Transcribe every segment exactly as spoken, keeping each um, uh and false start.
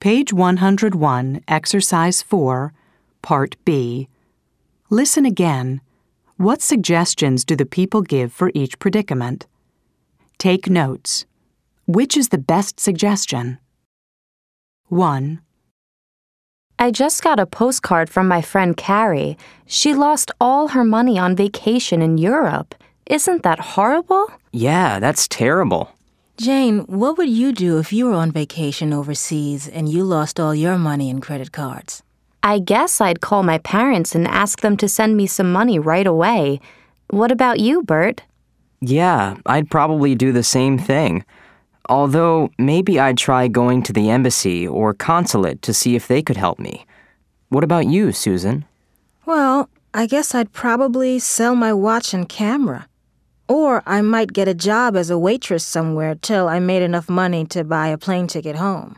Page one hundred one, Exercise four, Part B. Listen again. What suggestions do the people give for each predicament? Take notes. Which is the best suggestion? one. I just got a postcard from my friend Carrie. She lost all her money on vacation in Europe. Isn't that horrible? Yeah, that's terrible. Jane, what would you do if you were on vacation overseas and you lost all your money in credit cards? I guess I'd call my parents and ask them to send me some money right away. What about you, Bert? Yeah, I'd probably do the same thing. Although, maybe I'd try going to the embassy or consulate to see if they could help me. What about you, Susan? Well, I guess I'd probably sell my watch and camera. Or I might get a job as a waitress somewhere till I made enough money to buy a plane ticket home.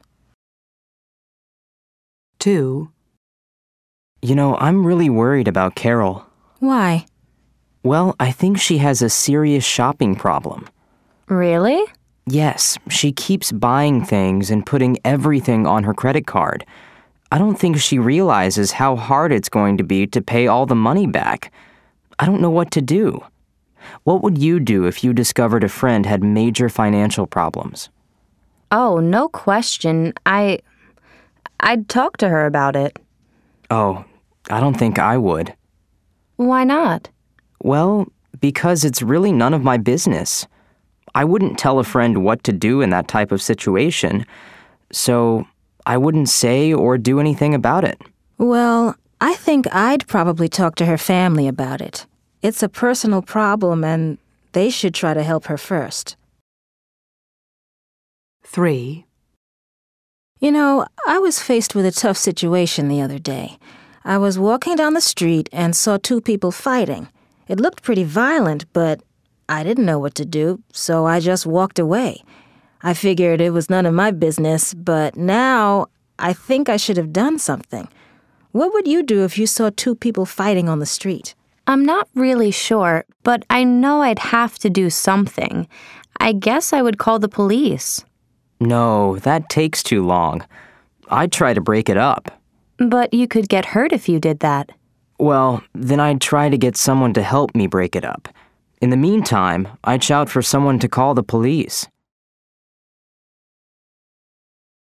two. You know, I'm really worried about Carol. Why? Well, I think she has a serious shopping problem. Really? Yes, she keeps buying things and putting everything on her credit card. I don't think she realizes how hard it's going to be to pay all the money back. I don't know what to do. What would you do if you discovered a friend had major financial problems? Oh, no question. I... I'd talk to her about it. Oh, I don't think I would. Why not? Well, because it's really none of my business. I wouldn't tell a friend what to do in that type of situation, so I wouldn't say or do anything about it. Well, I think I'd probably talk to her family about it. It's a personal problem, and they should try to help her first. three. You know, I was faced with a tough situation the other day. I was walking down the street and saw two people fighting. It looked pretty violent, but I didn't know what to do, so I just walked away. I figured it was none of my business, but now I think I should have done something. What would you do if you saw two people fighting on the street? I'm not really sure, but I know I'd have to do something. I guess I would call the police. No, that takes too long. I'd try to break it up. But you could get hurt if you did that. Well, then I'd try to get someone to help me break it up. In the meantime, I'd shout for someone to call the police.